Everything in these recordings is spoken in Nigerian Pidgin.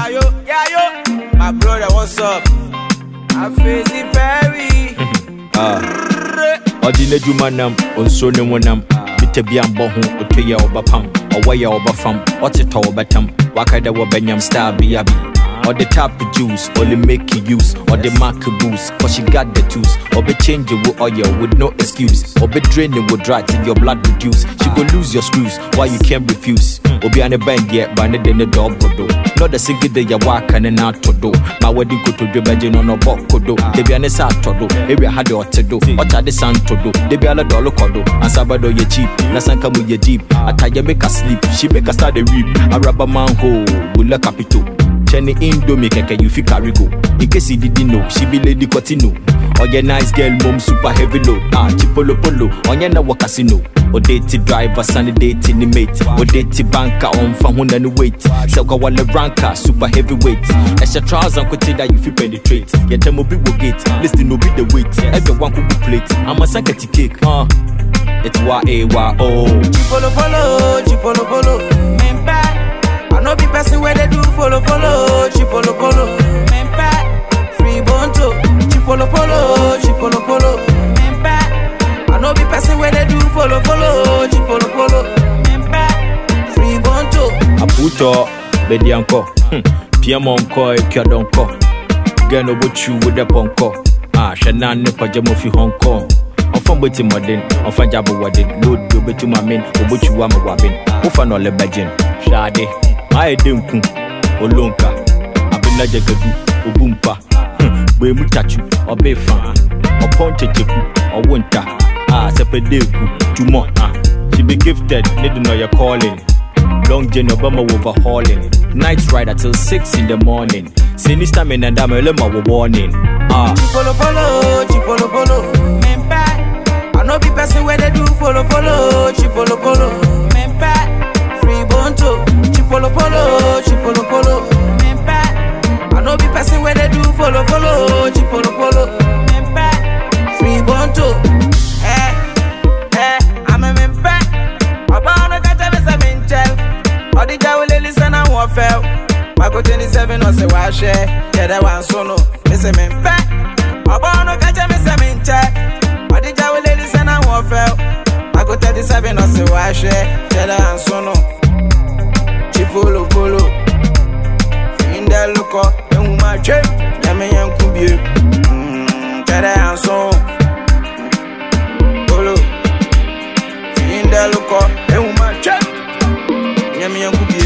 Yeah, yo. My brother, what's up? I face it very. Ordinary manam, on so no one Bitabian Bohu, Otoya Obapam, Awaya Obafam, Otita Obatam, Wakada Wabanyam Star Biabi. Or the tap juice, or the make use, or the mark boost, cause she got the tools, or be change your oil with no excuse, or be draining with dry till your blood reduce. She go lose your screws, why you can't refuse, or be on a band yet, but then the door do. Not a single day you walk and out to do. My wedding go to the virgin on a box do. They be on a side to do, maybe I had to do, what are the sun to do, they be a dollar codo, and Sabado ye cheap, Nasan come with your deep, I tell you make her sleep, she make her start the reap, a rubber man ho, will look up it. Chenny Indomie keke you fi carry go. In case you didn't know, she be Lady Cotino. Or your nice girl mom super heavy load. Chipolo polo, on your na casino. Or date driver, sunny date in the mate. Or date banker on phone and wait. Selka wale ranker, super heavyweight. Extra trousers and kote that you fi penetrate. Your time will be gate, listen no be the weight. Everyone could be plate. I'm a sankety cake, It's Y-A-Y-O. Chipolo polo, chipolo polo. I know be person where they do follow, chipolo polo, mempa, free bonto, chipolo polo, mempa. I know be person where they do follow, chipolo polo, mempa, free bonto. Aputo, bedi anko, Piemonko, Kyadonko, Gano Buchu with the ponko, Shanan Pajamo fi Hong Kong. On from waiting modern, on Fajabu wedding, load do bet to my men, Obuchu Wama Wabin, Ufano Lebajin, Shade. I didn't Olonka, Abina Jagadu, Obumpa, Bemutachu, or Befan, or Pontechiku, or Winter, Sepedeku, Tumor. She be gifted, need to know your calling. Long Jane Obama overhauling. Night rider till 6 in the morning. Sinister men and Damelema were warning. Chipolo polo, mempa. I know be person where they do follow, chipolo polo, mempa, free bonto. Chipolo polo, mempa. I know be person where they do follow, chipolo polo, mempa, free bonto. I'm a mempa. Obama kata mesa mental. Odi jawule listen and warfare. Mako 27 or say wa share. Yeah, that one sono. Mesa mempa. Obama kata mesa mental. Odi jawule listen and warfare. Mako 37 or say wa share. Yeah, that one sono. Chipolo polo, in the loco, and woman trip, Yammy and Kubi, Kada and so polo, in the loco, and woman trip, Yammy and Kubi,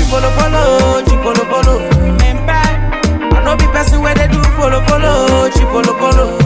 chipolo polo, mempa. I know be person where they do follow, chipolo polo.